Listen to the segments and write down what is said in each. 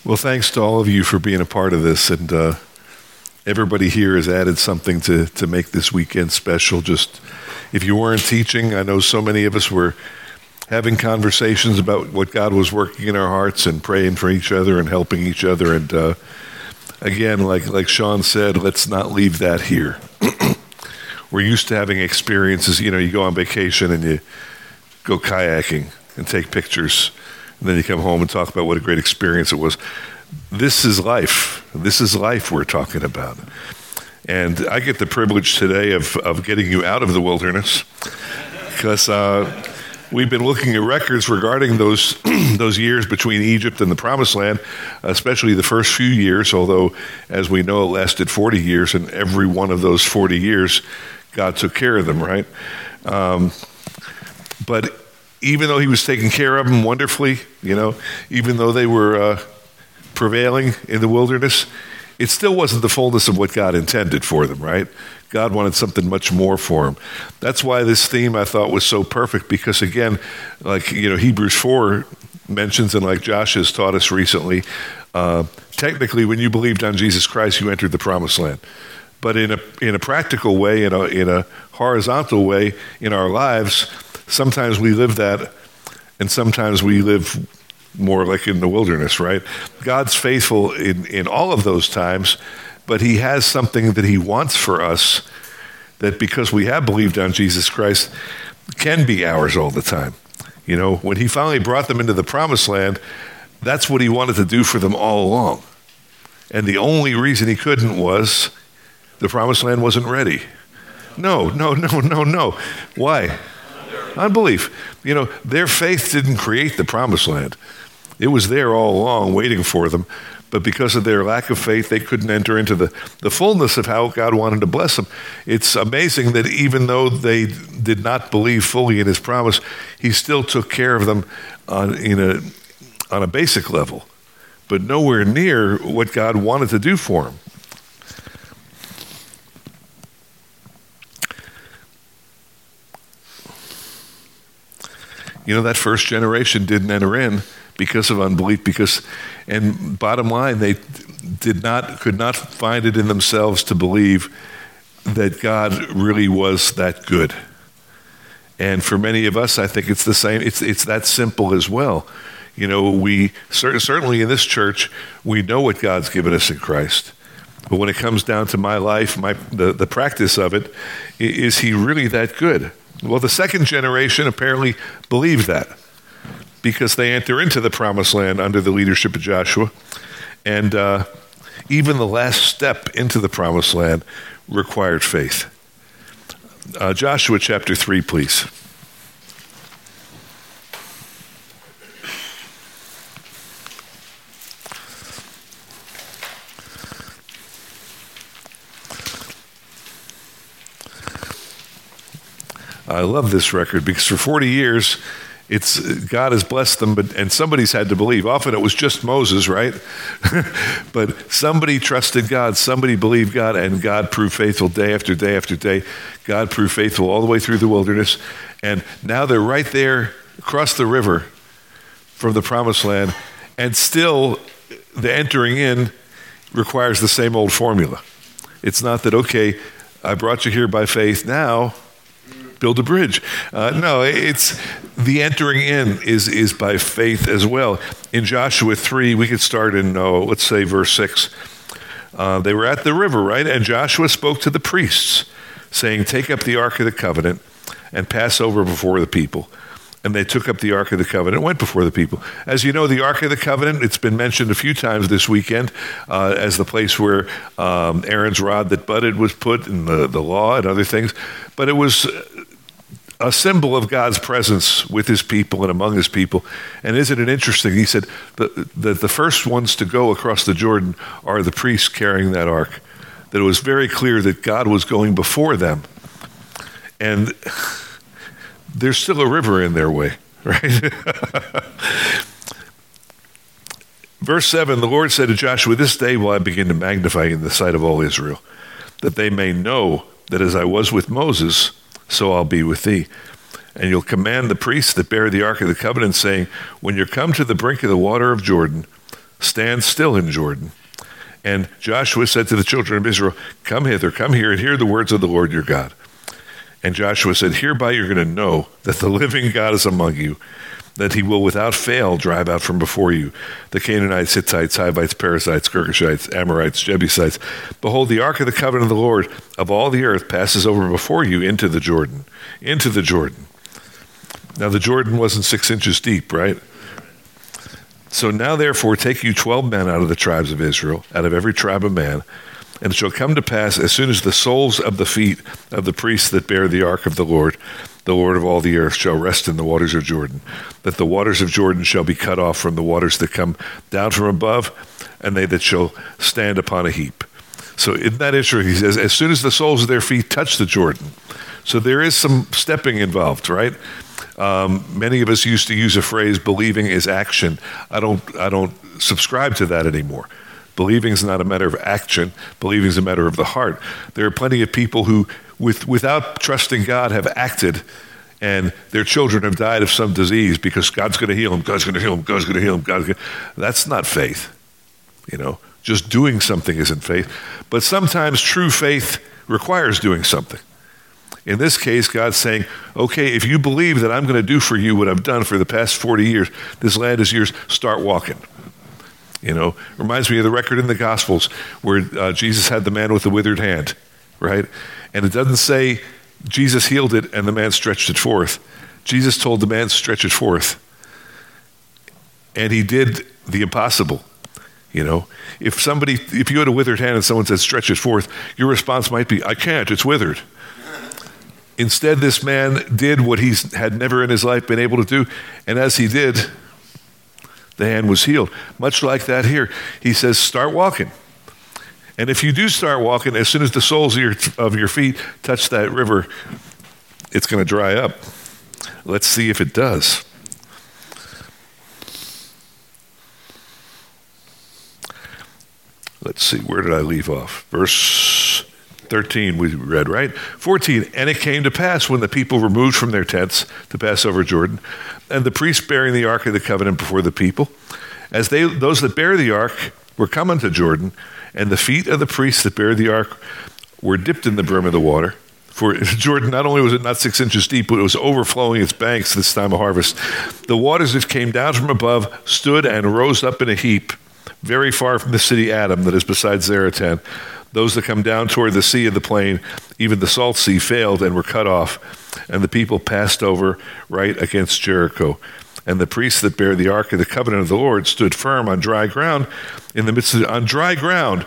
Well, thanks to all of you for being a part of this, and everybody here has added something to make this weekend special. Just, if you weren't teaching, I know so many of us were having conversations about what God was working in our hearts and praying for each other and helping each other. And again, like Sean said, let's not leave that here. We're used to having experiences. You know, you go on vacation and you go kayaking and take pictures, and then you come home and talk about what a great experience it was. This is life. This is life we're talking about. And I get the privilege today of getting you out of the wilderness, because we've been looking at records regarding those those years between Egypt and the Promised Land, especially the first few years, although, as we know, it lasted 40 years, and every one of those 40 years, God took care of them, right? But even though he was taking care of them wonderfully, you know, even though they were prevailing in the wilderness, it still wasn't the fullness of what God intended for them, right? God wanted something much more for them. That's why this theme I thought was so perfect, because again, like, you know, Hebrews 4 mentions, and like Josh has taught us recently, technically when you believed on Jesus Christ, you entered the Promised Land. But in a practical way, in a horizontal way in our lives, sometimes we live that, and sometimes we live more like in the wilderness, right? God's faithful in all of those times, but he has something that he wants for us that, because we have believed on Jesus Christ, can be ours all the time. You know, when he finally brought them into the Promised Land, that's what he wanted to do for them all along. And the only reason he couldn't was the Promised Land wasn't ready. No. Why? Unbelief. You know, their faith didn't create the Promised Land. It was there all along waiting for them, but because of their lack of faith, they couldn't enter into the fullness of how God wanted to bless them. It's amazing that even though they did not believe fully in his promise, he still took care of them on a basic level, but nowhere near what God wanted to do for them. You know, that first generation didn't enter in because of unbelief, and bottom line, they could not find it in themselves to believe that God really was that good. And for many of us, I think it's the same. It's that simple as well. You know, we certainly in this church, we know what God's given us in Christ. But when it comes down to my life, the practice of it, is he really that good? Well, the second generation apparently believed that, because they enter into the Promised Land under the leadership of Joshua. And even the last step into the Promised Land required faith. Joshua chapter 3, please. I love this record because for 40 years, God has blessed them, and somebody's had to believe. Often it was just Moses, right? But somebody trusted God, somebody believed God, and God proved faithful day after day after day. God proved faithful all the way through the wilderness, and now they're right there across the river from the Promised Land, and still the entering in requires the same old formula. It's not that, okay, I brought you here by faith, now build a bridge. No, it's the entering in is by faith as well. In Joshua 3, we could start in, let's say verse 6. They were at the river, right? And Joshua spoke to the priests, saying, take up the Ark of the Covenant and pass over before the people. And they took up the Ark of the Covenant and went before the people. As you know, the Ark of the Covenant, it's been mentioned a few times this weekend as the place where Aaron's rod that budded was put, and the law and other things. But it was a symbol of God's presence with his people and among his people. And isn't it interesting? He said that the first ones to go across the Jordan are the priests carrying that ark. That it was very clear that God was going before them. And there's still a river in their way, right? Verse 7, the Lord said to Joshua, this day will I begin to magnify you in the sight of all Israel, that they may know that as I was with Moses, so I'll be with thee. And you'll command the priests that bear the Ark of the Covenant, saying, when you're come to the brink of the water of Jordan, stand still in Jordan. And Joshua said to the children of Israel, come hither, come here, and hear the words of the Lord your God. And Joshua said, hereby you're going to know that the living God is among you, that he will without fail drive out from before you the Canaanites, Hittites, Hivites, Perizzites, Girgashites, Amorites, Jebusites. Behold, the ark of the covenant of the Lord of all the earth passes over before you into the Jordan. Into the Jordan. Now the Jordan wasn't 6 inches deep, right? So now therefore take you 12 men out of the tribes of Israel, out of every tribe of man, and it shall come to pass, as soon as the soles of the feet of the priests that bear the ark of the Lord of all the earth, shall rest in the waters of Jordan, that the waters of Jordan shall be cut off from the waters that come down from above, and they that shall stand upon a heap. So in that issue, he says, as soon as the soles of their feet touch the Jordan. So there is some stepping involved, right? Many of us used to use a phrase, believing is action. I don't subscribe to that anymore. Believing is not a matter of action. Believing is a matter of the heart. There are plenty of people who, without trusting God, have acted, and their children have died of some disease because God's going to heal them, God's going to heal them, God's going to heal them. That's not faith. Just doing something isn't faith. But sometimes true faith requires doing something. In this case, God's saying, okay, if you believe that I'm going to do for you what I've done for the past 40 years, this land is yours, start walking. Reminds me of the record in the Gospels where Jesus had the man with the withered hand, right? And it doesn't say Jesus healed it and the man stretched it forth. Jesus told the man, stretch it forth. And he did the impossible. If you had a withered hand and someone said, stretch it forth, your response might be, I can't, it's withered. Instead, this man did what he had never in his life been able to do. And as he did, the hand was healed. Much like that here. He says, start walking. And if you do start walking, as soon as the soles of your feet touch that river, it's going to dry up. Let's see if it does. Let's see, where did I leave off? Verse 13 we read, right? 14, and it came to pass when the people were moved from their tents to pass over Jordan, and the priests bearing the ark of the covenant before the people, as those that bear the ark were come unto Jordan, and the feet of the priests that bear the ark were dipped in the brim of the water. For Jordan, not only was it not 6 inches deep, but it was overflowing its banks this time of harvest. The waters that came down from above stood and rose up in a heap, very far from the city Adam, that is beside Zaratan. Those that come down toward the sea of the plain, even the salt sea, failed and were cut off, and the people passed over right against Jericho. And the priests that bear the ark of the covenant of the Lord stood firm on dry ground in the midst of on dry ground,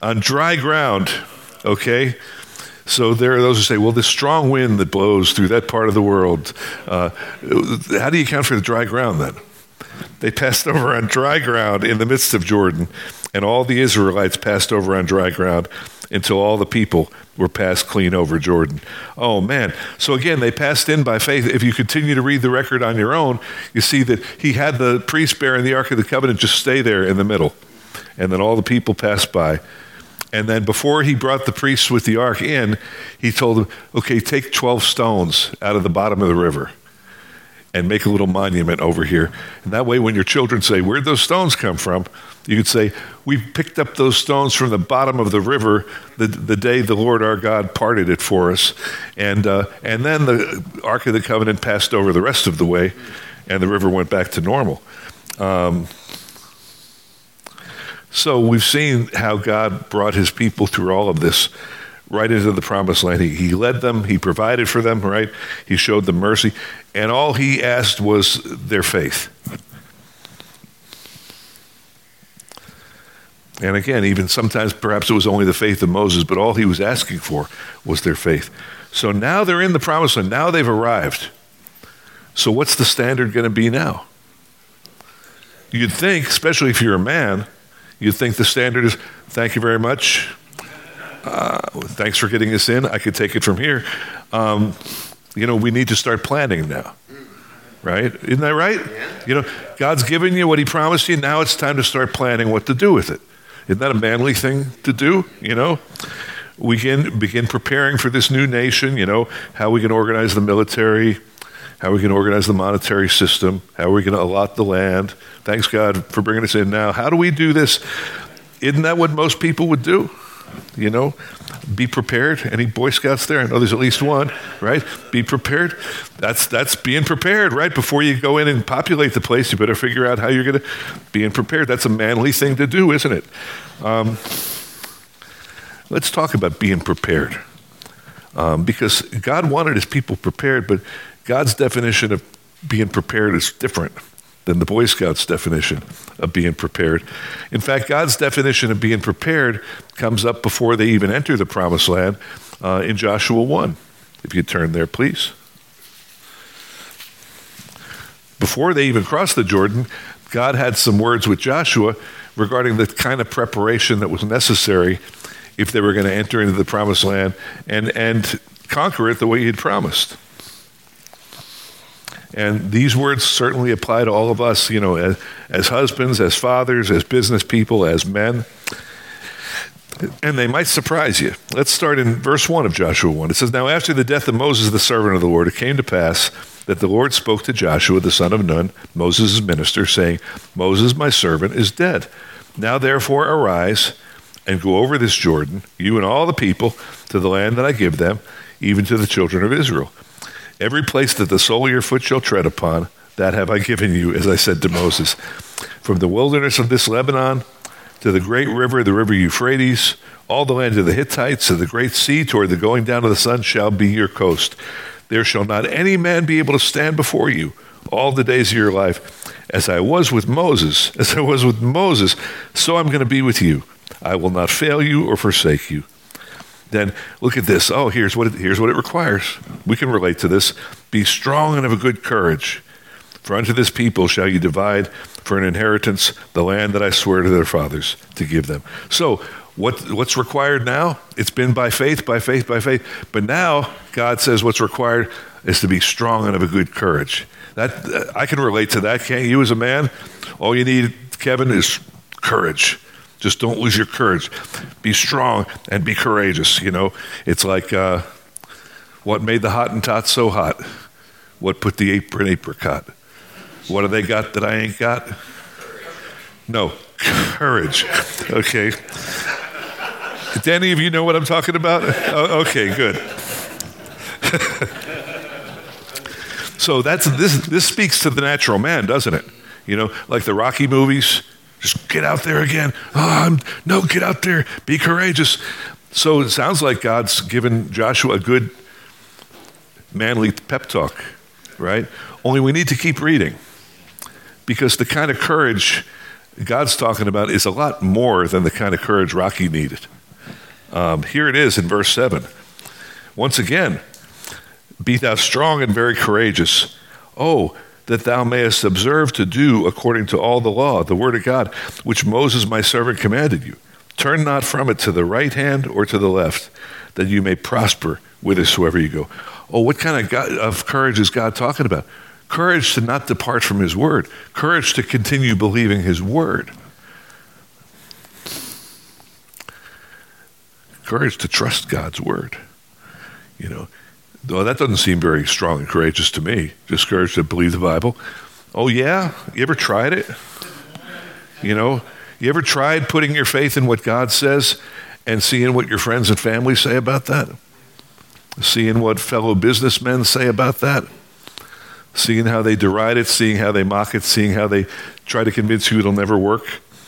okay? So there are those who say, well, this strong wind that blows through that part of the world, how do you account for the dry ground then? They passed over on dry ground in the midst of Jordan, and all the Israelites passed over on dry ground until all the people were passed clean over Jordan. Oh, man. So again, they passed in by faith. If you continue to read the record on your own, you see that he had the priest bearing the Ark of the Covenant just stay there in the middle. And then all the people passed by. And then before he brought the priests with the ark in, he told them, okay, take 12 stones out of the bottom of the river and make a little monument over here. And that way, when your children say, where'd those stones come from? You could say, we picked up those stones from the bottom of the river the day the Lord our God parted it for us. And then the Ark of the Covenant passed over the rest of the way, and the river went back to normal. So we've seen how God brought his people through all of this right into the promised land. He led them, he provided for them, right? He showed them mercy, and all he asked was their faith. And again, even sometimes perhaps it was only the faith of Moses, but all he was asking for was their faith. So now they're in the promised land. Now they've arrived. So what's the standard going to be now? You'd think, especially if you're a man, you'd think the standard is, thank you very much. Thanks for getting us in. I could take it from here. We need to start planning now. Right? Isn't that right? Yeah. God's given you what he promised you. Now it's time to start planning what to do with it. Isn't that a manly thing to do? We can begin preparing for this new nation, how we can organize the military, How are we going to organize the monetary system? How are we going to allot the land? Thanks God for bringing us in now. How do we do this? Isn't that what most people would do? You know, be prepared. Any Boy Scouts there? I know there's at least one, right? Be prepared. That's being prepared, right? Before you go in and populate the place, you better figure out how you're going to be prepared. That's a manly thing to do, isn't it? Let's talk about being prepared. Because God wanted his people prepared, but God's definition of being prepared is different than the Boy Scouts' definition of being prepared. In fact, God's definition of being prepared comes up before they even enter the Promised Land in Joshua 1. If you turn there, please. Before they even crossed the Jordan, God had some words with Joshua regarding the kind of preparation that was necessary if they were going to enter into the Promised Land and conquer it the way he had promised. And these words certainly apply to all of us, you know, as husbands, as fathers, as business people, as men. And they might surprise you. Let's start in verse 1 of Joshua 1. It says, "Now after the death of Moses, the servant of the Lord, it came to pass that the Lord spoke to Joshua, the son of Nun, Moses' minister, saying, Moses, my servant, is dead. Now therefore arise and go over this Jordan, you and all the people, to the land that I give them, even to the children of Israel. Every place that the sole of your foot shall tread upon, that have I given you, as I said to Moses. From the wilderness of this Lebanon to the great river, the river Euphrates, all the land of the Hittites, and the great sea toward the going down of the sun shall be your coast. There shall not any man be able to stand before you all the days of your life. As I was with Moses, so I'm going to be with you. I will not fail you or forsake you." Then look at this. Oh, here's what it requires. We can relate to this. "Be strong and of a good courage. For unto this people shall you divide for an inheritance the land that I swear to their fathers to give them." So what's required now? It's been by faith, by faith, by faith. But now God says what's required is to be strong and of a good courage. That I can relate to that. Can't you as a man? All you need, Kevin, is courage. Just don't lose your courage. Be strong and be courageous. You know, it's like what made the Hottentot so hot? What put the apricot? What do they got that I ain't got? No, courage. Okay. Do any of you know what I'm talking about? Oh, okay, good. So this speaks to the natural man, doesn't it? You know, like the Rocky movies. Just get out there again. No, get out there. Be courageous. So it sounds like God's given Joshua a good manly pep talk, right? Only we need to keep reading, because the kind of courage God's talking about is a lot more than the kind of courage Rocky needed. Here it is in verse 7. Once again, "Be thou strong and very courageous. Oh, that thou mayest observe to do according to all the law, the word of God, which Moses my servant commanded you. Turn not from it to the right hand or to the left, that you may prosper whithersoever you go." Oh, what kind of courage is God talking about? Courage to not depart from his word. Courage to continue believing his word. Courage to trust God's word. You know, though that doesn't seem very strong and courageous to me. Just courage to believe the Bible. Oh yeah? You ever tried it? You know, you ever tried putting your faith in what God says and seeing what your friends and family say about that? Seeing what fellow businessmen say about that? Seeing how they deride it, seeing how they mock it, seeing how they try to convince you it'll never work?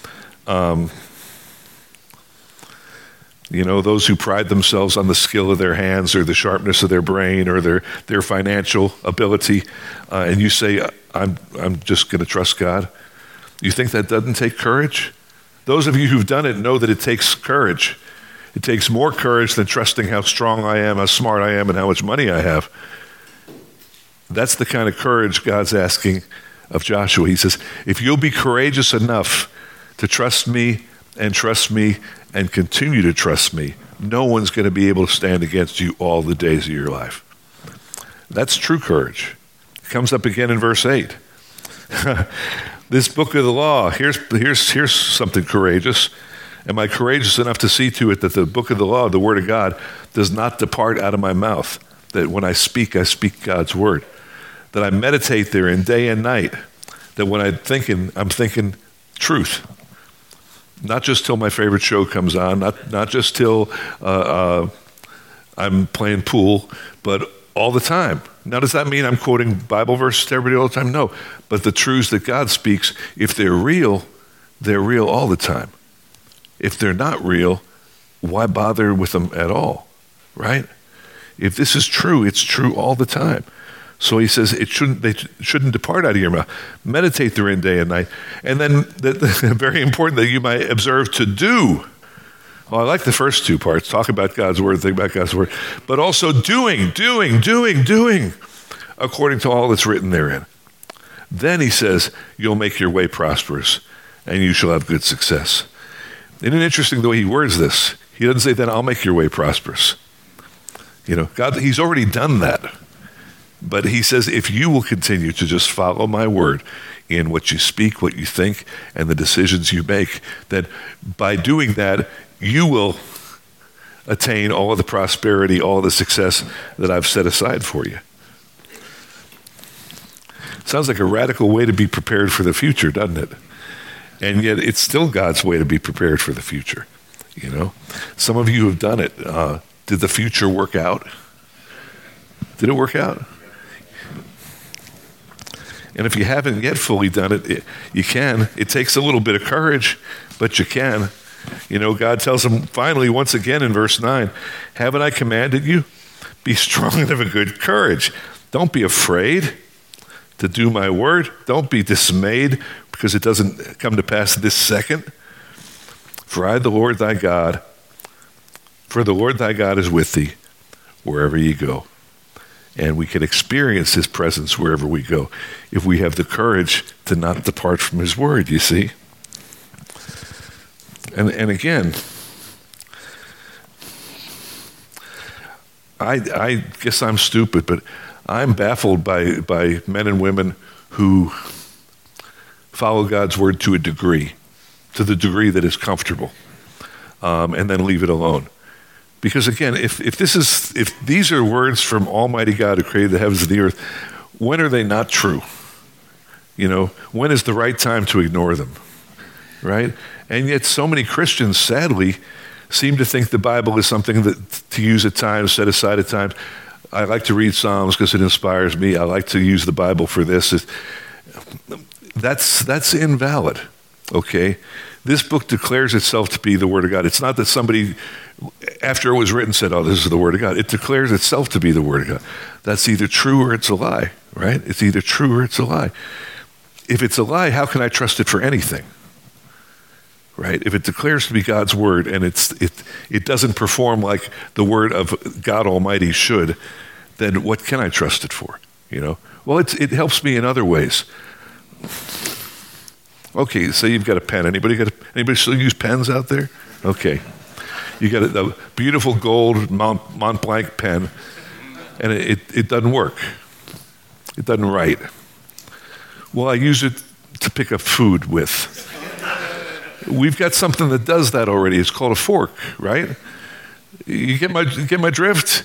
You know, those who pride themselves on the skill of their hands or the sharpness of their brain or their financial ability, and you say, I'm just going to trust God. You think that doesn't take courage? Those of you who've done it know that it takes courage. It takes more courage than trusting how strong I am, how smart I am, and how much money I have. That's the kind of courage God's asking of Joshua. He says, if you'll be courageous enough to trust me and continue to trust me, no one's going to be able to stand against you all the days of your life. That's true courage. It comes up again in verse 8. This book of the law, here's something courageous. Am I courageous enough to see to it that the book of the law, the word of God, does not depart out of my mouth? That when I speak God's word. that I meditate therein day and night, that when I'm thinking truth. Not just till my favorite show comes on, not just till I'm playing pool, but all the time. Now, does that mean I'm quoting Bible verses to everybody all the time? No. But the truths that God speaks, if they're real all the time. If they're not real, why bother with them at all, right? If this is true, it's true all the time. So he says they shouldn't depart out of your mouth. Meditate therein day and night. And then very important that you might observe to do. Well, I like the first two parts. Talk about God's word, think about God's word. But also doing, according to all that's written therein. Then he says, you'll make your way prosperous, and you shall have good success. Isn't it interesting the way he words this? He doesn't say, then I'll make your way prosperous. God, he's already done that. But he says, if you will continue to just follow my word in what you speak, what you think, and the decisions you make, that by doing that, you will attain all of the prosperity, all of the success that I've set aside for you. Sounds like a radical way to be prepared for the future, doesn't it? And yet it's still God's way to be prepared for the future. Some of you have done it. Did the future work out? Did it work out? And if you haven't yet fully done it, you can. It takes a little bit of courage, but you can. God tells him finally, once again in verse 9, haven't I commanded you? Be strong and of a good courage. Don't be afraid to do my word. Don't be dismayed because it doesn't come to pass this second. For the Lord thy God is with thee wherever you go. And we can experience his presence wherever we go if we have the courage to not depart from his word, you see. And again, I guess I'm stupid, but I'm baffled by men and women who follow God's word to the degree that is comfortable, and then leave it alone. Because again, if these are words from Almighty God who created the heavens and the earth, when are they not true? When is the right time to ignore them, right? And yet so many Christians, sadly, seem to think the Bible is something that to use at times, set aside at times. I like to read Psalms because it inspires me. I like to use the Bible for this. That's invalid, okay? This book declares itself to be the Word of God. It's not that somebody, after it was written, said, oh, this is the Word of God. It declares itself to be the Word of God. That's either true or it's a lie, right? It's either true or it's a lie. If it's a lie, how can I trust it for anything? Right? If it declares to be God's word and it doesn't perform like the word of God Almighty should, then what can I trust it for? Well, it helps me in other ways. Okay, so you've got a pen. Anybody still use pens out there? Okay. You got a beautiful gold Mont Blanc pen, and it doesn't work. It doesn't write. Well, I use it to pick up food with. We've got something that does that already. It's called a fork, right? You get my drift?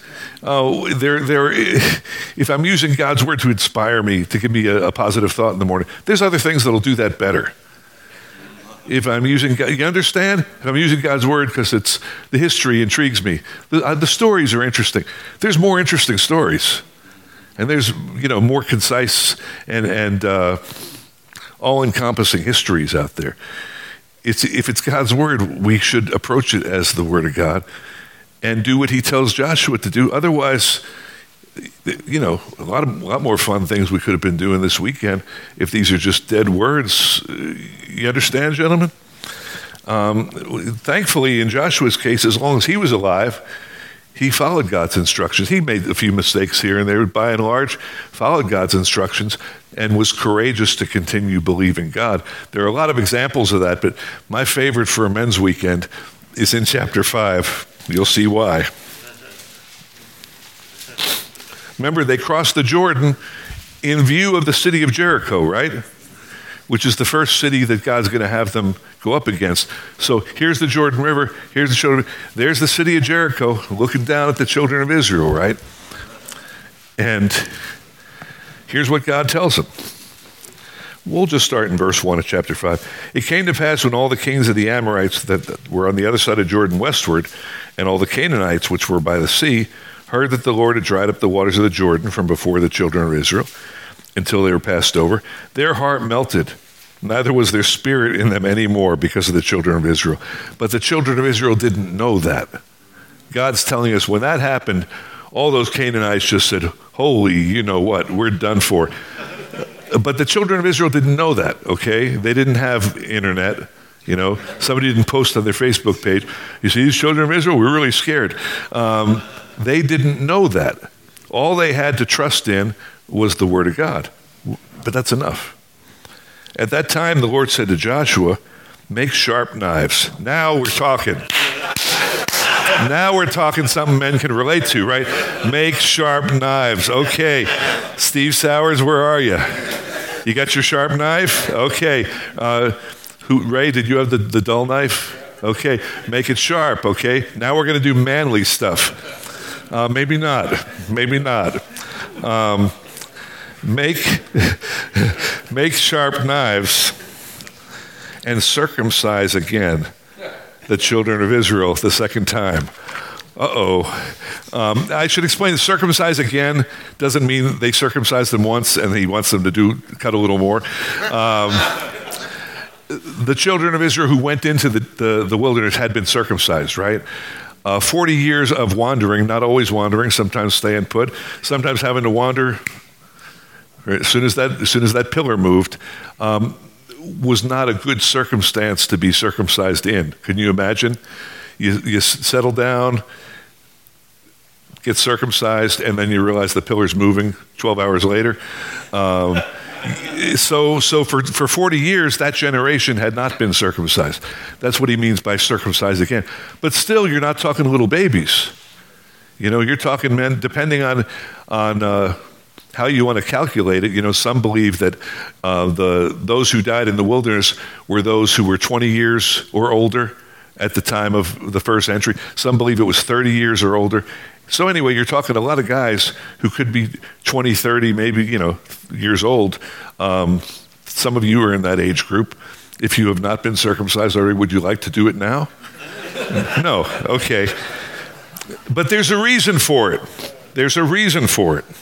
If I'm using God's word to inspire me, to give me a positive thought in the morning, there's other things that'll do that better. If I'm using, you understand? If I'm using God's word because the history intrigues me. The stories are interesting. There's more interesting stories. And there's, more concise and all-encompassing histories out there. If it's God's word, we should approach it as the word of God and do what he tells Joshua to do. Otherwise, a lot more fun things we could have been doing this weekend if these are just dead words. You understand, gentlemen? Thankfully, in Joshua's case, as long as he was alive, he followed God's instructions. He made a few mistakes here and there, but by and large, followed God's instructions and was courageous to continue believing God. There are a lot of examples of that, but my favorite for a men's weekend is in chapter 5. You'll see why. Remember, they crossed the Jordan in view of the city of Jericho, right? Which is the first city that God's going to have them go up against. So here's the Jordan River, there's the city of Jericho, looking down at the children of Israel, right? And Here's what God tells them. We'll just start in verse 1 of chapter 5. It came to pass when all the kings of the Amorites that were on the other side of Jordan westward, and all the Canaanites which were by the sea, heard that the Lord had dried up the waters of the Jordan from before the children of Israel until they were passed over, their heart melted. Neither was their spirit in them anymore because of the children of Israel. But the children of Israel didn't know that. God's telling us when that happened, all those Canaanites just said, holy, you know what, we're done for. But the children of Israel didn't know that, okay? They didn't have internet, you know. Somebody didn't post on their Facebook page, you see these children of Israel, we're really scared. They didn't know that. All they had to trust in was the word of God. But that's enough. At that time, the Lord said to Joshua, make sharp knives. Now we're talking. Now we're talking something men can relate to, right? Make sharp knives. Okay. Steve Sowers, where are you? You got your sharp knife? Okay. Ray, did you have the dull knife? Okay. Make it sharp, okay? Now we're going to do manly stuff. Maybe not. Maybe not. Make sharp knives and circumcise again the children of Israel the second time. I should explain, circumcise again doesn't mean they circumcised them once and he wants them to cut a little more. The children of Israel who went into the wilderness had been circumcised, right? 40 years of wandering, not always wandering, sometimes staying put, sometimes having to wander. As soon as that pillar moved, was not a good circumstance to be circumcised in. Can you imagine? You settle down, get circumcised, and then you realize the pillar's moving 12 hours later. So for 40 years, that generation had not been circumcised. That's what he means by circumcised again. But still, you're not talking little babies. You know, you're talking men, depending on how you want to calculate it. You know, some believe that those who died in the wilderness were those who were 20 years or older at the time of the first entry. Some believe it was 30 years or older. So anyway, you're talking a lot of guys who could be 20, 30, maybe, years old. Some of you are in that age group. If you have not been circumcised already, would you like to do it now? No, okay. But there's a reason for it. There's a reason for it.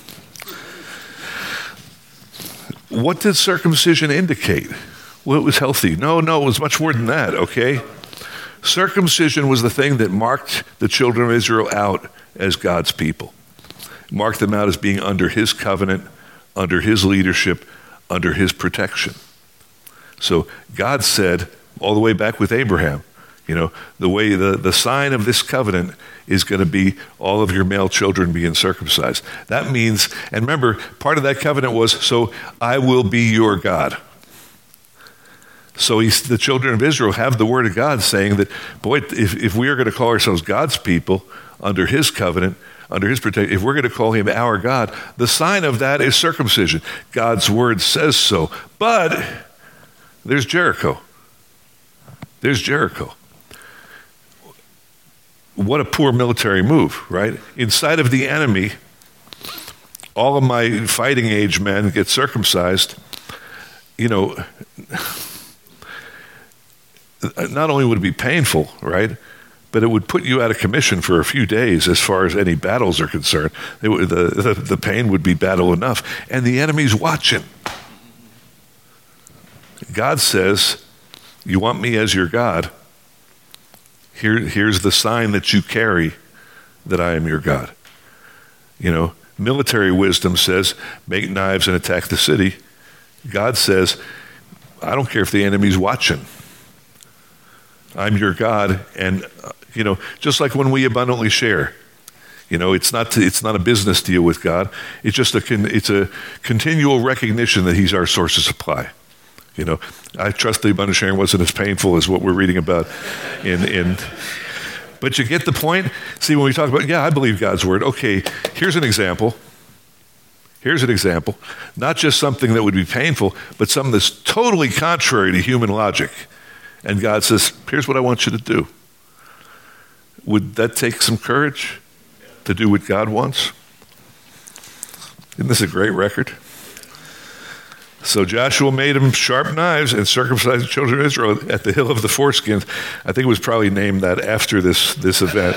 What did circumcision indicate? Well, it was healthy. No, it was much more than that, okay? Circumcision was the thing that marked the children of Israel out as God's people. Marked them out as being under his covenant, under his leadership, under his protection. So God said, all the way back with Abraham, the sign of this covenant is going to be all of your male children being circumcised. That means, and remember, part of that covenant was, so I will be your God. So the children of Israel have the word of God saying that, boy, if we are going to call ourselves God's people under his covenant, under his protection, if we're going to call him our God, the sign of that is circumcision. God's word says so. But there's Jericho. There's Jericho. What a poor military move, right? Inside of the enemy, all of my fighting age men get circumcised. Not only would it be painful, right, but it would put you out of commission for a few days as far as any battles are concerned. The pain would be battle enough. And the enemy's watching. God says, you want me as your God? Here's the sign that you carry that I am your God. Military wisdom says, make knives and attack the city. God says, I don't care if the enemy's watching. I'm your God, and just like when we abundantly share, it's not a business deal with God. It's just a continual recognition that He's our source of supply. I trust the abundant sharing wasn't as painful as what we're reading about in. But you get the point. See, when we talk about, I believe God's word. Okay, here's an example. Not just something that would be painful, but something that's totally contrary to human logic. And God says, here's what I want you to do. Would that take some courage to do what God wants? Isn't this a great record? So Joshua made them sharp knives and circumcised the children of Israel at the hill of the foreskins. I think it was probably named that after this event.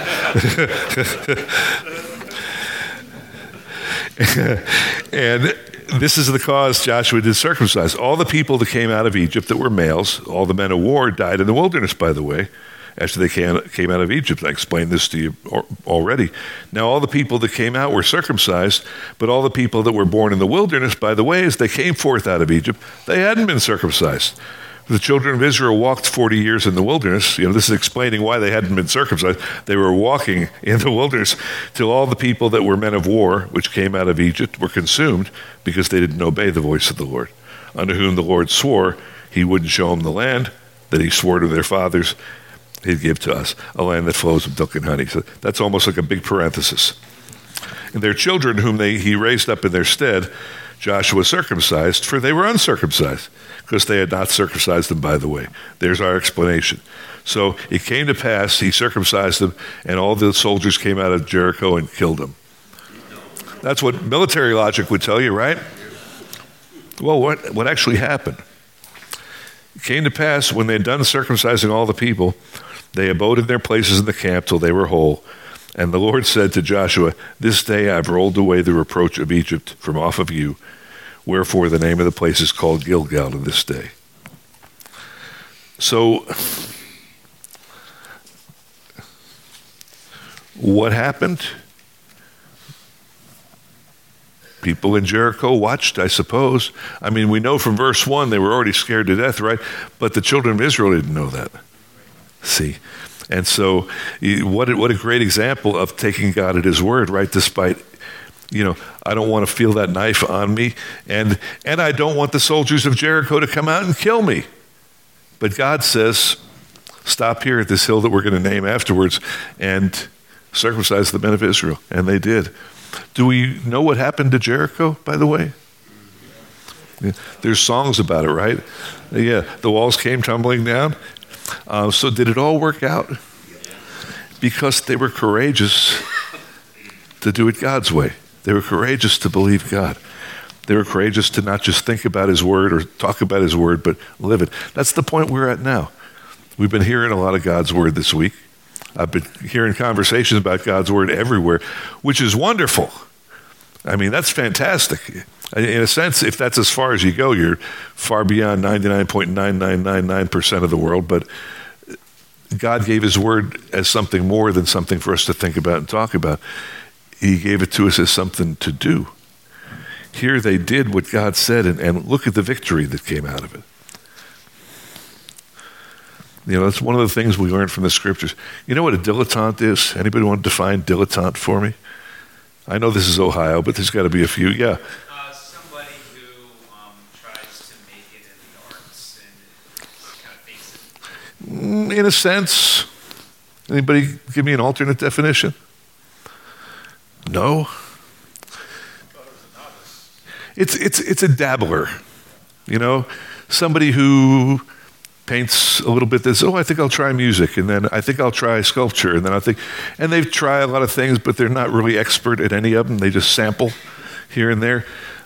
And this is the cause Joshua did circumcise. All the people that came out of Egypt that were males, all the men of war, died in the wilderness, by the way, after they came out of Egypt. I explained this to you already. Now, all the people that came out were circumcised, but all the people that were born in the wilderness, by the way, as they came forth out of Egypt, they hadn't been circumcised. The children of Israel walked 40 years in the wilderness. This is explaining why they hadn't been circumcised. They were walking in the wilderness till all the people that were men of war, which came out of Egypt, were consumed because they didn't obey the voice of the Lord, unto whom the Lord swore he wouldn't show them the land that he swore to their fathers he'd give to us, a land that flows with milk and honey. So that's almost like a big parenthesis. And their children, whom he raised up in their stead, Joshua circumcised, for they were uncircumcised, because they had not circumcised them, by the way. There's our explanation. So it came to pass, he circumcised them, and all the soldiers came out of Jericho and killed them. That's what military logic would tell you, right? Well, what actually happened? It came to pass, when they had done circumcising all the people, they abode in their places in the camp till they were whole. And the Lord said to Joshua, this day I've rolled away the reproach of Egypt from off of you. Wherefore the name of the place is called Gilgal to this day. So, what happened? People in Jericho watched, I suppose. I mean, we know from verse 1 they were already scared to death, right? But the children of Israel didn't know that. See? And so, what a great example of taking God at his word, right? Despite, I don't want to feel that knife on me, and I don't want the soldiers of Jericho to come out and kill me. But God says, stop here at this hill that we're going to name afterwards and circumcise the men of Israel. And they did. Do we know what happened to Jericho, by the way? Yeah, there's songs about it, right? Yeah, the walls came tumbling down. So did it all work out? Because they were courageous to do it God's way. They were courageous to believe God. They were courageous to not just think about his word or talk about his word, but live it. That's the point we're at now. We've been hearing a lot of God's word this week. I've been hearing conversations about God's word everywhere, which is wonderful. I mean, that's fantastic. In a sense, if that's as far as you go, you're far beyond 99.9999% of the world, but God gave his word as something more than something for us to think about and talk about. He gave it to us as something to do. Here they did what God said, and look at the victory that came out of it. That's one of the things we learned from the scriptures. You know what a dilettante is? Anybody want to define dilettante for me? I know this is Ohio, but there's got to be a few. Yeah. Somebody who tries to make it in the arts and kind of fakes it. In a sense. Anybody give me an alternate definition? No. It's a dabbler. Somebody who paints a little bit this, I think I'll try music, and then I think I'll try sculpture, and then and they try a lot of things, but they're not really expert at any of them. They just sample here and there.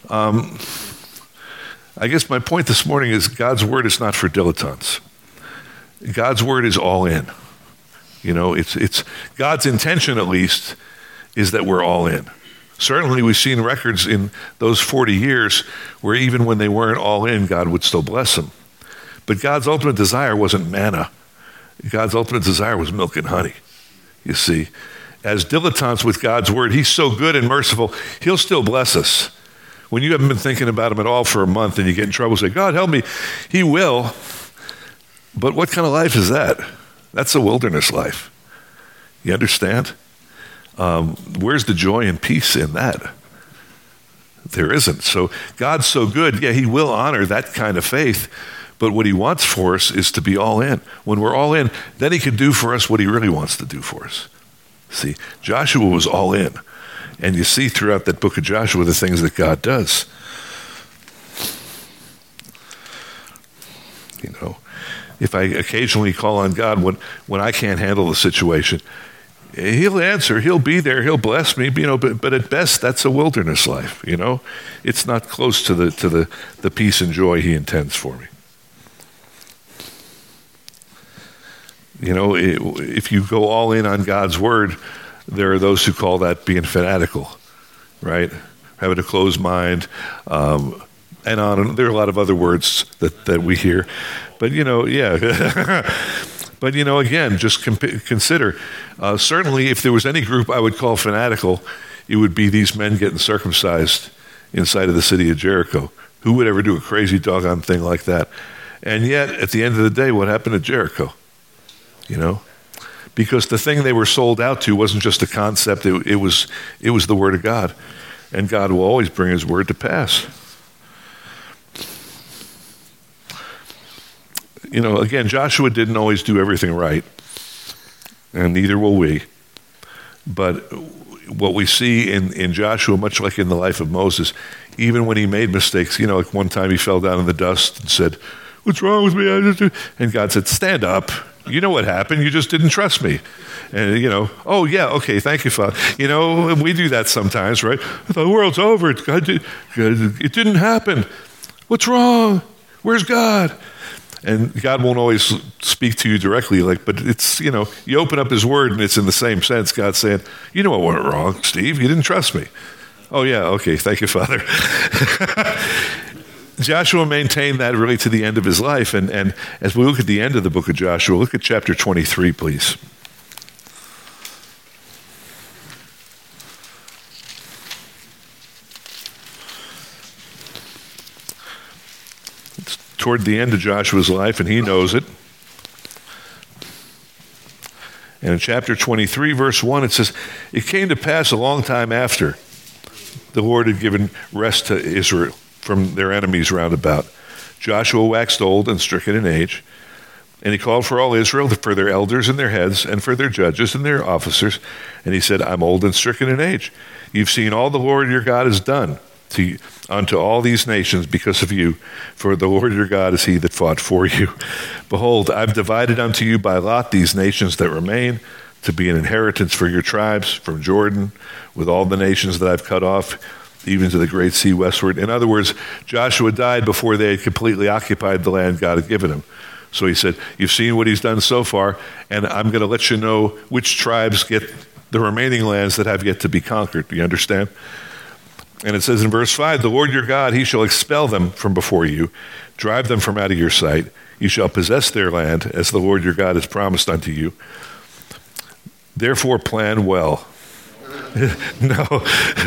I guess my point this morning is God's word is not for dilettantes. God's word is all in. It's God's intention, at least, is that we're all in. Certainly we've seen records in those 40 years where even when they weren't all in, God would still bless them. But God's ultimate desire wasn't manna. God's ultimate desire was milk and honey, you see. As dilettantes with God's word, he's so good and merciful, he'll still bless us. When you haven't been thinking about him at all for a month and you get in trouble, say, God, help me. He will. But what kind of life is that? That's a wilderness life. You understand? Where's the joy and peace in that? There isn't. So God's so good, yeah, he will honor that kind of faith. But what he wants for us is to be all in. When we're all in, then he can do for us what he really wants to do for us. See, Joshua was all in. And you see throughout that book of Joshua the things that God does. If I occasionally call on God when I can't handle the situation, he'll answer, he'll be there, he'll bless me, but at best that's a wilderness life, It's not close to the peace and joy he intends for me. If you go all in on God's word, there are those who call that being fanatical, right? Having a closed mind, and on. There are a lot of other words that we hear, but yeah. But again, just consider. Certainly, if there was any group I would call fanatical, it would be these men getting circumcised inside of the city of Jericho. Who would ever do a crazy doggone thing like that? And yet, at the end of the day, what happened to Jericho? Because the thing they were sold out to wasn't just a concept, it was the word of God. And God will always bring his word to pass. Again, Joshua didn't always do everything right, and neither will we. But what we see in Joshua, much like in the life of Moses, even when he made mistakes, like one time he fell down in the dust and said, "What's wrong with me?" And God said, "Stand up. You know what happened. You just didn't trust me." And, "Oh, yeah, okay, thank you, Father." We do that sometimes, right? The world's over. It didn't happen. What's wrong? Where's God? And God won't always speak to you directly, but it's, you open up his word and it's in the same sense. God's saying, "You know what went wrong, Steve. You didn't trust me." "Oh, yeah, okay, thank you, Father." Joshua maintained that really to the end of his life. And as we look at the end of the book of Joshua, look at chapter 23, please. It's toward the end of Joshua's life, and he knows it. And in chapter 23, verse 1, it says, "It came to pass a long time after the Lord had given rest to Israel from their enemies round about. Joshua waxed old and stricken in age, and he called for all Israel, for their elders and their heads, and for their judges and their officers. And he said, I'm old and stricken in age. You've seen all the Lord your God has done unto all these nations because of you, for the Lord your God is he that fought for you. Behold, I've divided unto you by lot these nations that remain, to be an inheritance for your tribes from Jordan, with all the nations that I've cut off, even to the great sea westward." In other words, Joshua died before they had completely occupied the land God had given him. So he said, "You've seen what he's done so far, and I'm going to let you know which tribes get the remaining lands that have yet to be conquered." Do you understand? And it says in verse 5, "The Lord your God, he shall expel them from before you, drive them from out of your sight. You shall possess their land, as the Lord your God has promised unto you. Therefore plan well." No.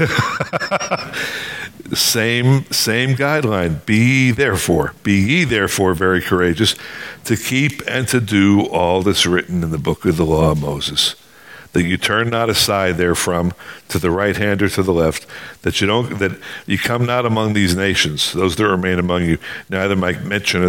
Same guideline. Be ye therefore very courageous, to keep and to do all that's written in the book of the law of Moses, that you turn not aside therefrom to the right hand or to the left, that you come not among these nations, those that remain among you, neither make mention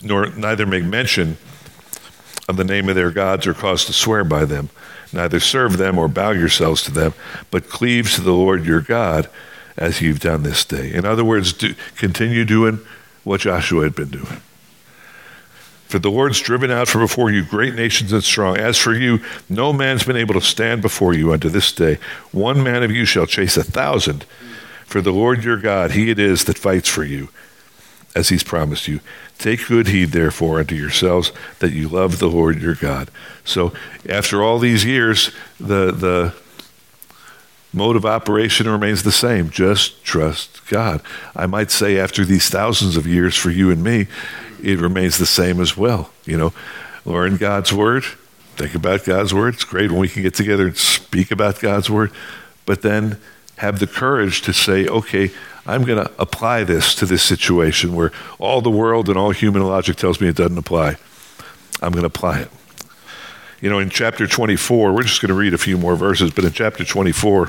of the name of their gods, or cause to swear by them, neither serve them or bow yourselves to them, but cleave to the Lord your God, as you've done this day. In other words, continue doing what Joshua had been doing. "For the Lord's driven out from before you great nations and strong. As for you, no man's been able to stand before you unto this day. One man of you shall chase 1,000. For the Lord your God, he it is that fights for you, as he's promised you. Take good heed, therefore, unto yourselves, that you love the Lord your God." So after all these years, the mode of operation remains the same. Just trust God. I might say after these thousands of years for you and me, it remains the same as well. Learn God's word. Think about God's word. It's great when we can get together and speak about God's word. But then have the courage to say, okay, I'm going to apply this to this situation where all the world and all human logic tells me it doesn't apply. I'm going to apply it. In chapter 24, we're just going to read a few more verses, but in chapter 24,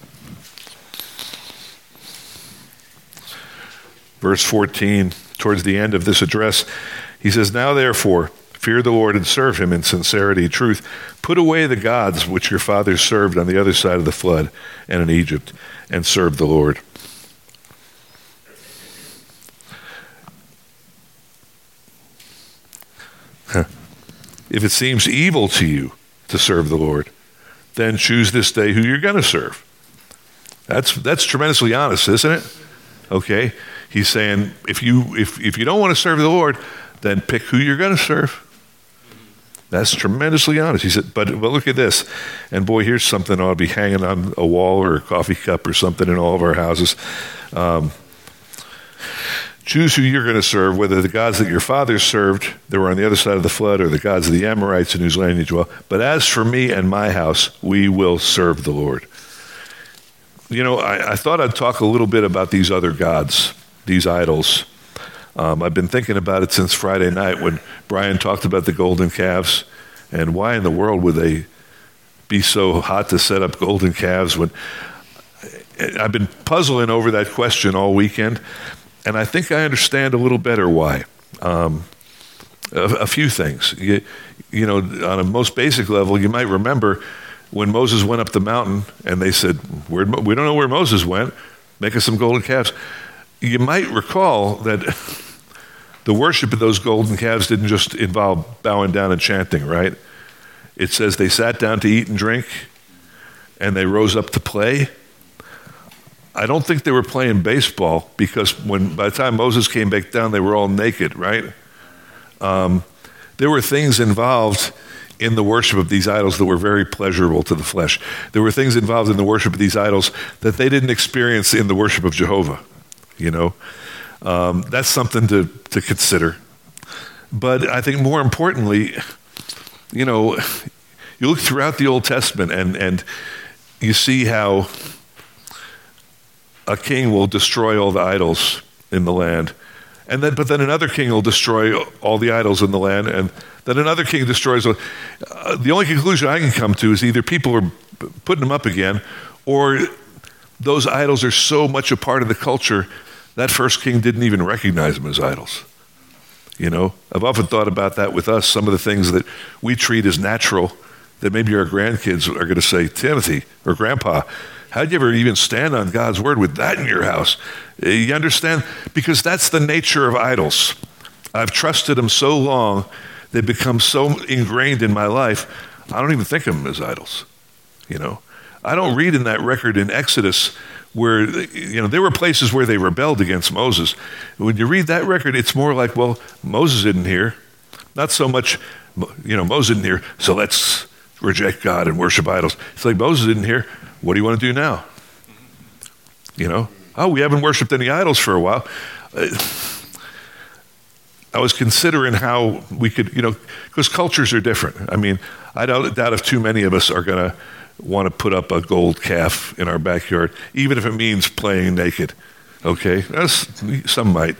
verse 14, towards the end of this address, he says, "Now therefore, fear the Lord and serve him in sincerity and truth. Put away the gods which your fathers served on the other side of the flood and in Egypt, and serve the Lord." If it seems evil to you to serve the Lord, then choose this day who you're going to serve. That's tremendously honest, isn't it? Okay. He's saying, if you don't want to serve the Lord, then pick who you're going to serve. That's tremendously honest. He said, but look at this. And boy, here's something ought to be hanging on a wall or a coffee cup or something in all of our houses. Choose who you're going to serve, whether the gods that your fathers served that were on the other side of the flood or the gods of the Amorites in whose land you dwell. But as for me and my house, we will serve the Lord. You know, I thought I'd talk a little bit about these other gods, these idols. I've been thinking about it since Friday night when Brian talked about the golden calves and why in the world would they be so hot to set up golden calves when I've been puzzling over that question all weekend, and I think I understand a little better why. A few things. You know, on a most basic level, you might remember when Moses went up the mountain and they said, we don't know where Moses went, make us some golden calves. You might recall that the worship of those golden calves didn't just involve bowing down and chanting, right? It says they sat down to eat and drink and they rose up to play. I don't think they were playing baseball because by the time Moses came back down, they were all naked, right? There were things involved in the worship of these idols that were very pleasurable to the flesh. There were things involved in the worship of these idols that they didn't experience in the worship of Jehovah, you know. That's something to consider. But I think more importantly, you know, you look throughout the Old Testament and you see how a king will destroy all the idols in the land. But then another king will destroy all the idols in the land, and then another king destroys. The only conclusion I can come to is either people are putting them up again, or those idols are so much a part of the culture that first king didn't even recognize them as idols. You know, I've often thought about that with us. Some of the things that we treat as natural, that maybe our grandkids are going to say, Timothy or Grandpa, how'd you ever even stand on God's word with that in your house? You understand? Because that's the nature of idols. I've trusted them so long, they've become so ingrained in my life, I don't even think of them as idols. You know, I don't read in that record in Exodus where, you know, there were places where they rebelled against Moses. When you read that record, it's more like, well, Moses isn't here. Not so much, you know, Moses isn't here, so let's reject God and worship idols. It's like, Moses isn't here. What do you want to do now? You know, oh, we haven't worshiped any idols for a while. I was considering how we could, you know, because cultures are different. I mean, I doubt if too many of us are going to want to put up a gold calf in our backyard, even if it means playing naked. Okay? Some might.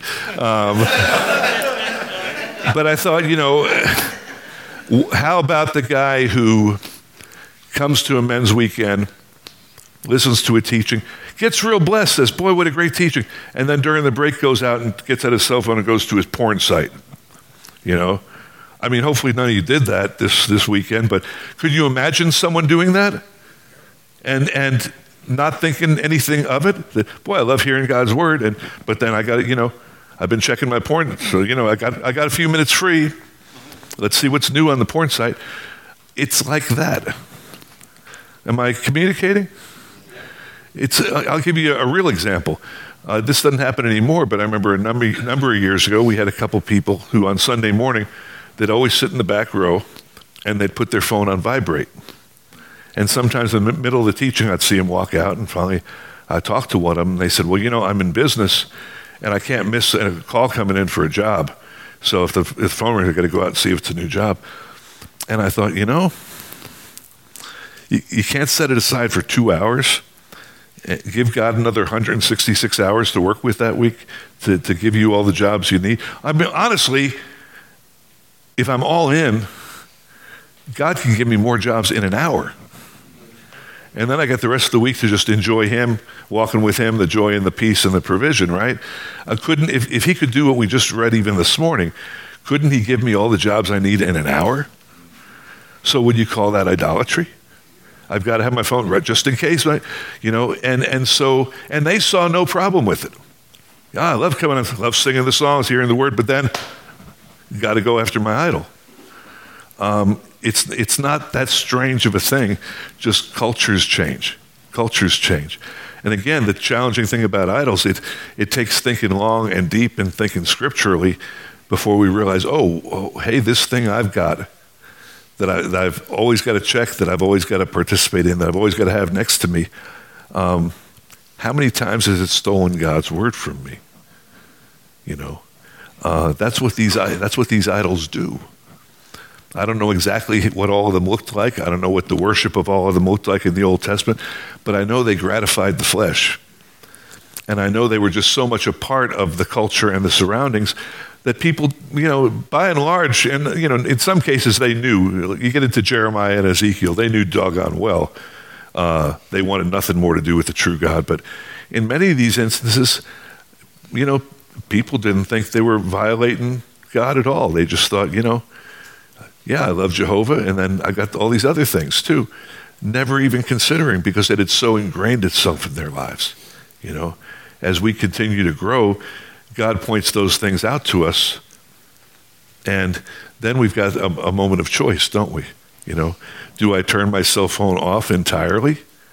But I thought, you know, how about the guy who comes to a men's weekend, listens to a teaching, gets real blessed, says, boy, what a great teaching. And then during the break goes out and gets out his cell phone and goes to his porn site. You know? I mean, hopefully none of you did that this weekend, but could you imagine someone doing that? And not thinking anything of it? That, boy, I love hearing God's word, but then I got, you know, I've been checking my porn, so, you know, I got a few minutes free. Let's see what's new on the porn site. It's like that. Am I communicating? I'll give you a real example. This doesn't happen anymore, but I remember a number of years ago, we had a couple people who on Sunday morning, they'd always sit in the back row and they'd put their phone on vibrate. And sometimes in the middle of the teaching, I'd see them walk out, and finally I talked to one of them, and they said, well, you know, I'm in business and I can't miss a call coming in for a job. So if the phone rings, I got to go out and see if it's a new job. And I thought, you know, you can't set it aside for 2 hours. Give God another 166 hours to work with that week to give you all the jobs you need. I mean, honestly, if I'm all in, God can give me more jobs in an hour. And then I get the rest of the week to just enjoy him, walking with him, the joy and the peace and the provision, right? If he could do what we just read even this morning, couldn't he give me all the jobs I need in an hour? So would you call that idolatry? I've got to have my phone right just in case, right? You know, and they saw no problem with it. Yeah, I love coming in, love singing the songs, hearing the word, but then you got to go after my idol. It's not that strange of a thing, just cultures change. Cultures change. And again, the challenging thing about idols, it takes thinking long and deep and thinking scripturally before we realize, hey, this thing I've got that I've always got to check, that I've always got to participate in, that I've always got to have next to me, how many times has it stolen God's word from me? That's what these idols do. I don't know exactly what all of them looked like. I don't know what the worship of all of them looked like in the Old Testament, but I know they gratified the flesh. And I know they were just so much a part of the culture and the surroundings that people, by and large, and, in some cases they knew. You get into Jeremiah and Ezekiel, they knew doggone well. They wanted nothing more to do with the true God. But in many of these instances, people didn't think they were violating God at all. They just thought, yeah, I love Jehovah, and then I got all these other things too. Never even considering, because it had so ingrained itself in their lives. As we continue to grow, God points those things out to us, and then we've got a moment of choice, don't we? Do I turn my cell phone off entirely?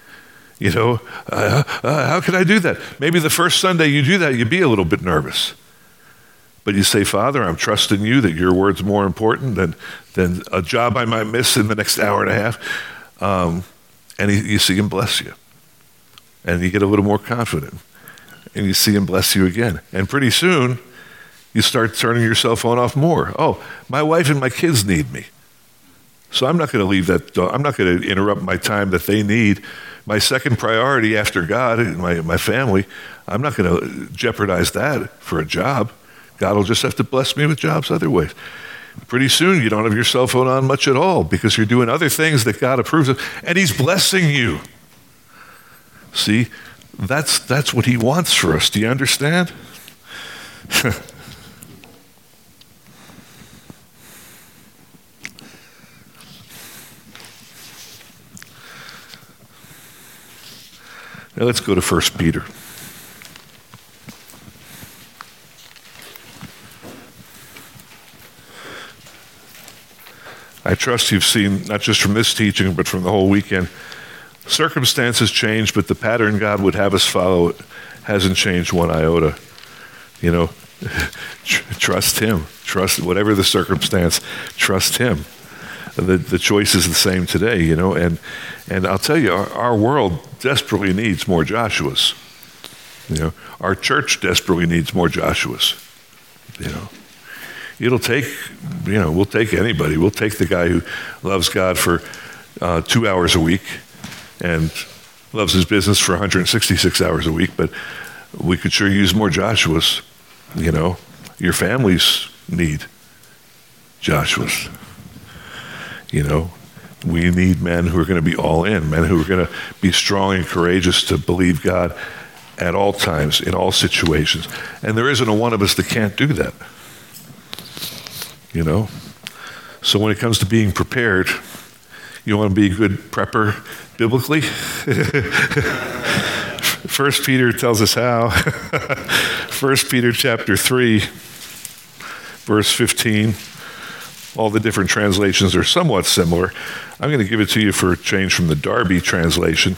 How can I do that? Maybe the first Sunday you do that, you'd be a little bit nervous. But you say, Father, I'm trusting you that your word's more important than a job I might miss in the next hour and a half. And you see him bless you. And you get a little more confident. And you see him bless you again. And pretty soon, you start turning your cell phone off more. Oh, my wife and my kids need me. So I'm not going to leave that. I'm not going to interrupt my time that they need. My second priority after God and my family, I'm not going to jeopardize that for a job. God will just have to bless me with jobs other ways. Pretty soon, you don't have your cell phone on much at all because you're doing other things that God approves of, and he's blessing you. See, that's what he wants for us. Do you understand? Now let's go to 1 Peter. I trust you've seen, not just from this teaching, but from the whole weekend, circumstances change, but the pattern God would have us follow hasn't changed one iota. Trust him. Trust whatever the circumstance, trust him. The choice is the same today, and I'll tell you, our world desperately needs more Joshuas. Our church desperately needs more Joshuas. It'll take, we'll take anybody. We'll take the guy who loves God for 2 hours a week and loves his business for 166 hours a week, but we could sure use more Joshuas. Your families need Joshuas. We need men who are going to be all in, men who are going to be strong and courageous to believe God at all times, in all situations. And there isn't a one of us that can't do that. So when it comes to being prepared, you want to be a good prepper biblically? 1 Peter tells us how. 1 Peter chapter 3, verse 15. All the different translations are somewhat similar. I'm going to give it to you for a change from the Darby translation,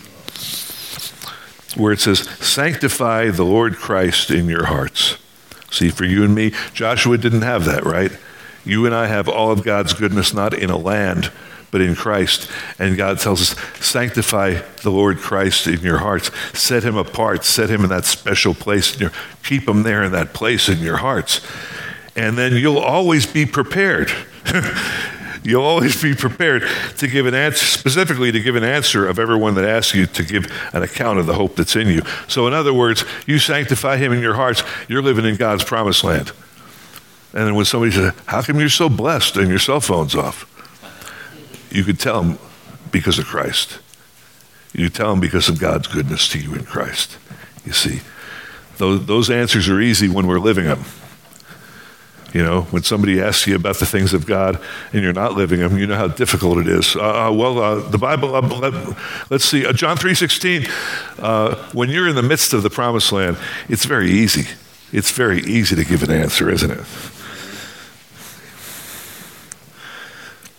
where it says, sanctify the Lord Christ in your hearts. See, for you and me, Joshua didn't have that, right? You and I have all of God's goodness, not in a land, but in Christ. And God tells us, sanctify the Lord Christ in your hearts. Set him apart. Set him in that special place. Keep him there in that place in your hearts. And then you'll always be prepared. You'll always be prepared to give an answer, specifically to give an answer of everyone that asks you to give an account of the hope that's in you. So in other words, you sanctify him in your hearts, you're living in God's promised land. And then when somebody says, how come you're so blessed and your cell phone's off? You could tell them because of Christ. You tell them because of God's goodness to you in Christ. You see, those answers are easy when we're living them. When somebody asks you about the things of God and you're not living them, you know how difficult it is. The Bible, let's see, John 3:16, when you're in the midst of the promised land, it's very easy. It's very easy to give an answer, isn't it?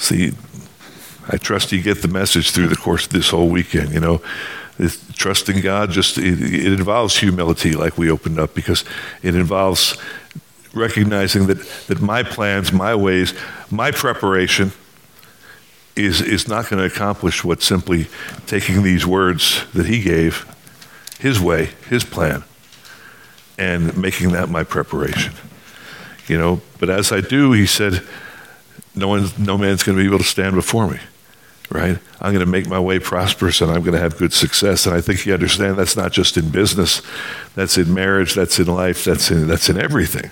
See, I trust you get the message through the course of this whole weekend. Trusting God, it involves humility, like we opened up, because it involves recognizing that my plans, my ways, my preparation is not going to accomplish what simply taking these words that he gave, his way, his plan, and making that my preparation. But as I do, he said, no man's going to be able to stand before me, right? I'm going to make my way prosperous, and I'm going to have good success. And I think you understand that's not just in business, that's in marriage, that's in life, that's in everything.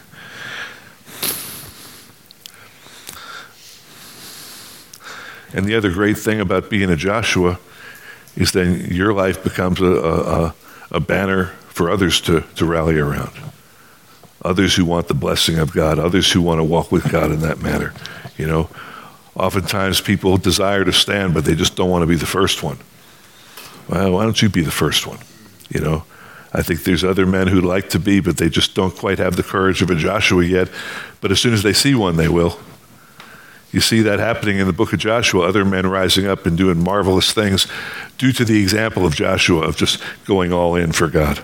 And the other great thing about being a Joshua is then your life becomes a banner for others to rally around. Others who want the blessing of God, others who want to walk with God in that manner. Oftentimes people desire to stand, but they just don't want to be the first one. Well, why don't you be the first one? I think there's other men who'd like to be, but they just don't quite have the courage of a Joshua yet. But as soon as they see one, they will. You see that happening in the book of Joshua, other men rising up and doing marvelous things due to the example of Joshua of just going all in for God.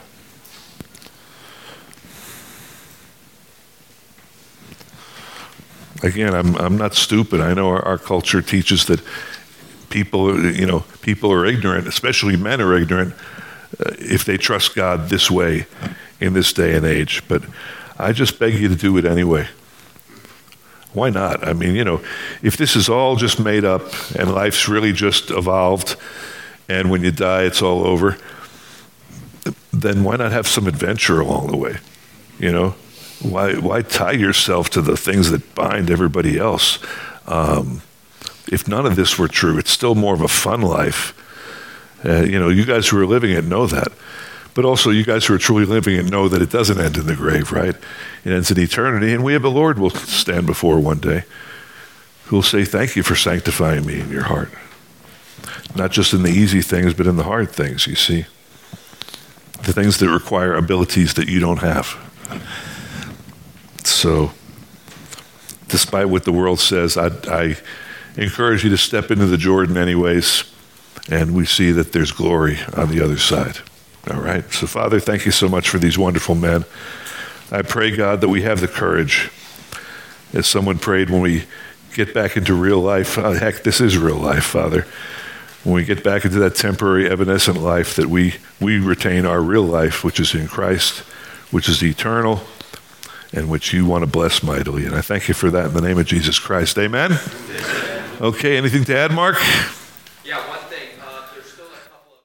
Again, I'm not stupid. I know our culture teaches that people are ignorant, especially men are ignorant, if they trust God this way in this day and age. But I just beg you to do it anyway. Why not? I mean, if this is all just made up and life's really just evolved and when you die it's all over, then why not have some adventure along the way? Why tie yourself to the things that bind everybody else? If none of this were true, it's still more of a fun life. You guys who are living it know that. But also, you guys who are truly living it know that it doesn't end in the grave, right? It ends in eternity, and we have the Lord we'll stand before one day, who will say, thank you for sanctifying me in your heart. Not just in the easy things, but in the hard things, you see. The things that require abilities that you don't have. So, despite what the world says, I encourage you to step into the Jordan anyways, and we see that there's glory on the other side. All right. So, Father, thank you so much for these wonderful men. I pray, God, that we have the courage, as someone prayed, when we get back into real life. Heck, this is real life, Father. When we get back into that temporary, evanescent life, that we retain our real life, which is in Christ, which is eternal, and which you want to bless mightily. And I thank you for that in the name of Jesus Christ. Amen? Okay, anything to add, Mark?